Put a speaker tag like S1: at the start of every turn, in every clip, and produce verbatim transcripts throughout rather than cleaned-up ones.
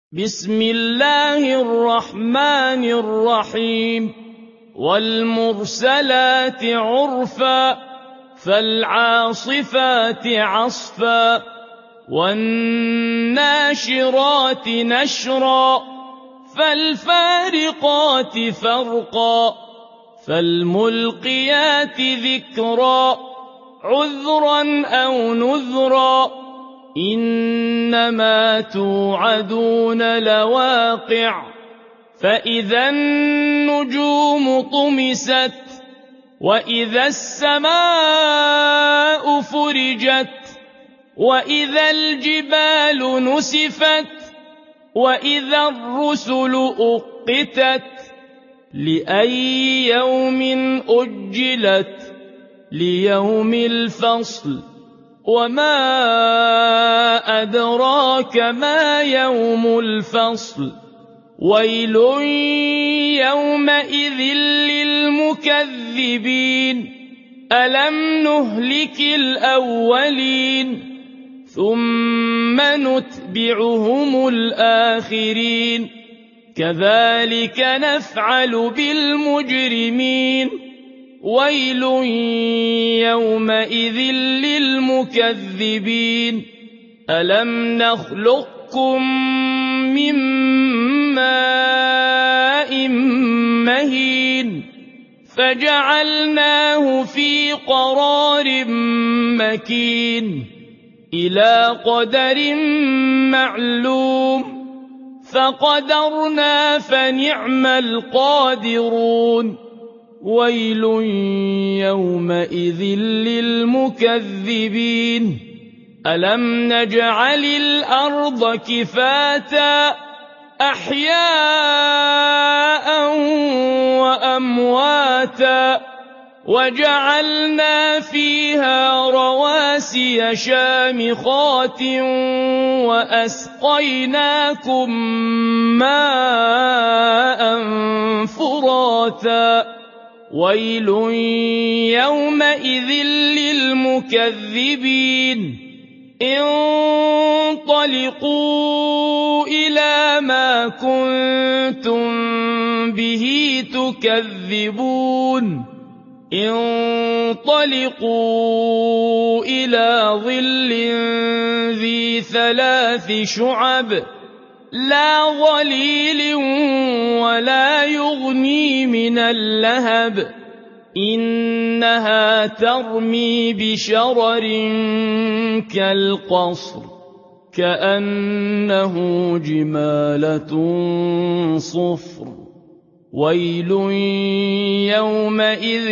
S1: بسم الله الرحمن الرحيم والمرسلات عرفا فالعاصفات عصفا والناشرات نشرا فالفارقات فرقا فالملقيات ذكرا عذرا أو نذرا إنما توعدون لواقع فإذا النجوم طمست وإذا السماء فرجت وإذا الجبال نسفت وإذا الرسل أقتت لأي يوم أجلت ليوم الفصل وما أدراك ما يوم الفصل ويل يومئذ للمكذبين ألم نهلك الأولين ثم نتبعهم الآخرين كذلك نفعل بالمجرمين ويل يومئذ للمكذبين ألم نخلقكم من ماء مهين فجعلناه في قرار مكين إلى قدر معلوم فقدرنا فنعم القادرون ويل يومئذ للمكذبين ألم نجعل الأرض كفاتا أحياء وأمواتا وجعلنا فيها رواسي شامخات وأسقيناكم ماء فراتا ويل يومئذ للمكذبين انطلقوا إلى ما كنتم به تكذبون انطلقوا إلى ظل ذي ثلاث شعب لا ظليل ولا يغني من اللهب إنها ترمي بشرر كالقصر كأنه جمالة صفر ويل يومئذ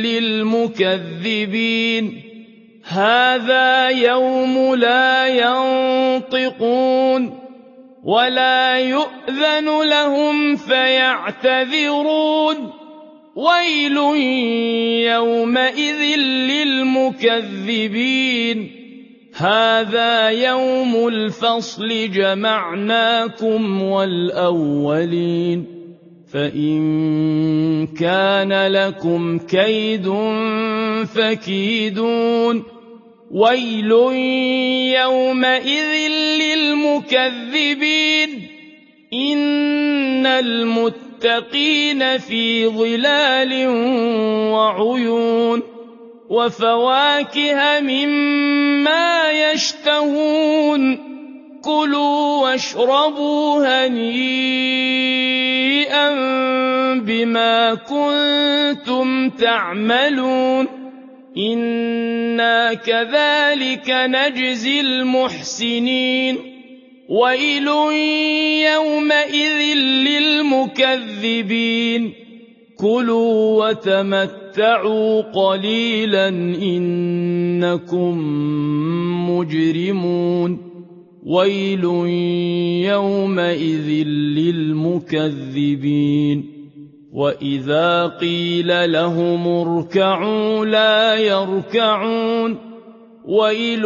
S1: للمكذبين هذا يوم لا ينطقون ولا يؤذن لهم فيعتذرون ويل يومئذ للمكذبين هذا يوم الفصل جمعناكم والأولين فإن كان لكم كيد فكيدون ويل يومئذ للمكذبين إن المتقين في ظلال وعيون وفواكه مما يشتهون كلوا واشربوا هنيئا بما كنتم تعملون إنا كذلك نجزي المحسنين ويل يومئذ للمكذبين كلوا وتمتعوا قليلا إنكم مجرمون ويل يومئذ للمكذبين وإذا قيل لهم اركعوا لا يركعون ويل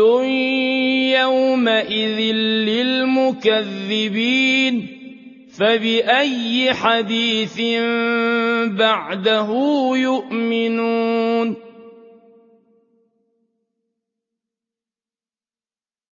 S1: يومئذ للمكذبين فبأي حديث بعده يؤمنون